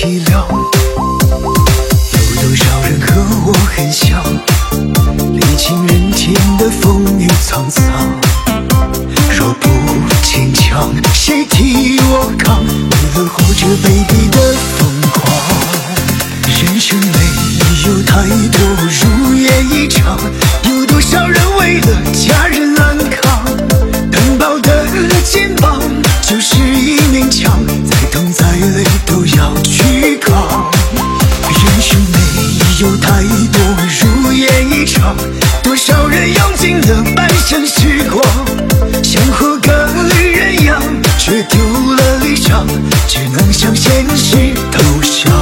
凄凉。有多少人和我很像，历经人间的风雨沧桑。若不坚强，谁替我扛？为了活着卑鄙的疯狂。人生没有太多如愿以偿，有多少人为了家人安康，单薄的肩膀就是一面墙，再痛再累都要去扛。人生没有太多如愿以偿，多少人用尽了半生时光，想活个人样，却丢了理想，只能向现实投降。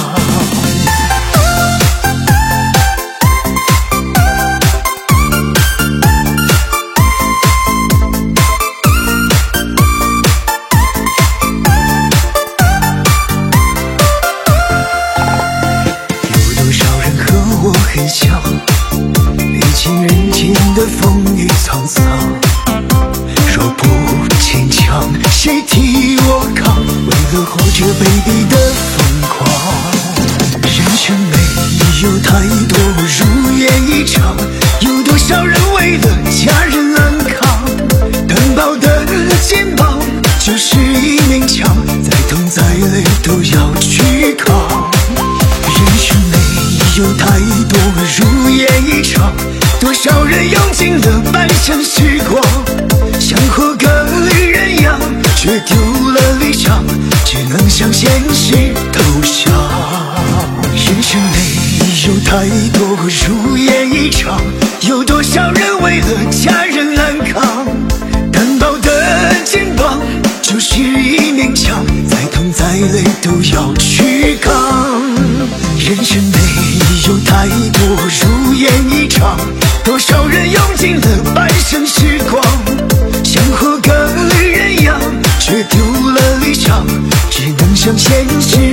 很像历经人间的风雨沧桑。若不坚强，谁替我扛？为了活着卑鄙的疯狂。人生没有太多如愿以偿，有多少人为了家人安康，单薄的肩膀就是一面墙，再痛再累都要去扛。人生没有太多如愿以偿，多少人用尽了半生时光，想活个人样，却丢了理想，只能向现实投降。人生没有太多如愿以偿，有多少人为了家人安康，单薄的肩膀就是一面墙，再痛再累都要去扛。人生没有太多如愿以偿，多少人用尽了半生时光，想活个人样，却丢了理想，只能向现实